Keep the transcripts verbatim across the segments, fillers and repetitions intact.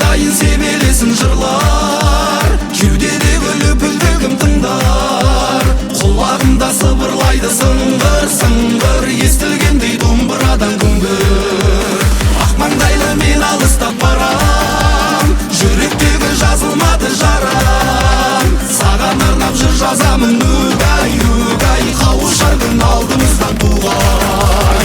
жаңбырдайын себелесін жырлар, кеудедегі лүпілдегім тыңдар, құлағымда сыбырлайды сыңғыр, сыңғыр естілгендей домбырадан күңгір. Ақ маңдайлы мен алыстап барам, жүректегі жазылмады жарам, саған арнап жыр жазамын угай, угай, қауышар күн алдымыздан туғай.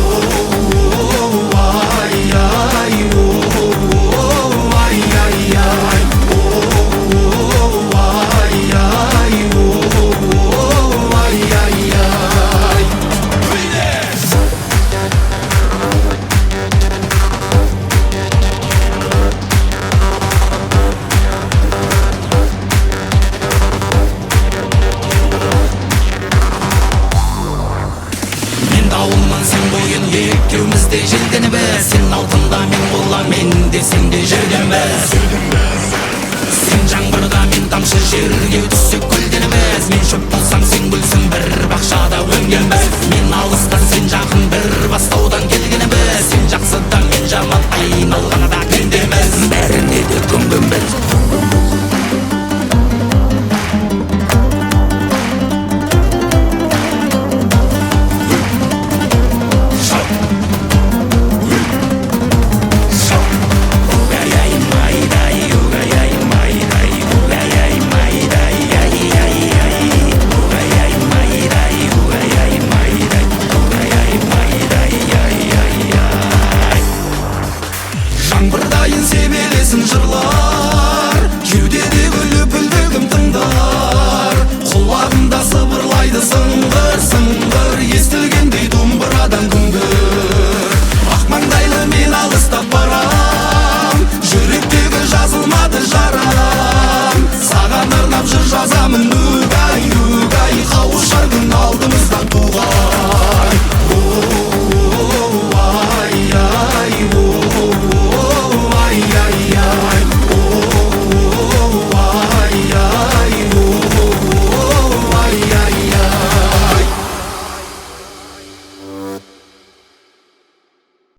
Дауылман сен бойын екеуміз де желденеміз, сен алтында мен қола, мен де сен де жерденбіз. Сен жаңбырда мен тамшы жерге түссек гүлденеміз, мен шөп болсам сен гүлсің, бір бақшада өнгенбіз. Мен алыстан сен жақын, бір бастаудан келгеніміз, сен жақсыдан мен жаман, айналғаны да пендеміз, бәріне де көнгенбіз. Жаңбырдайын себелесін жырлар, кеудедегі лүпілдегім тыңдар, құлағымда сыбырлайды сыңғыр, сыңғыр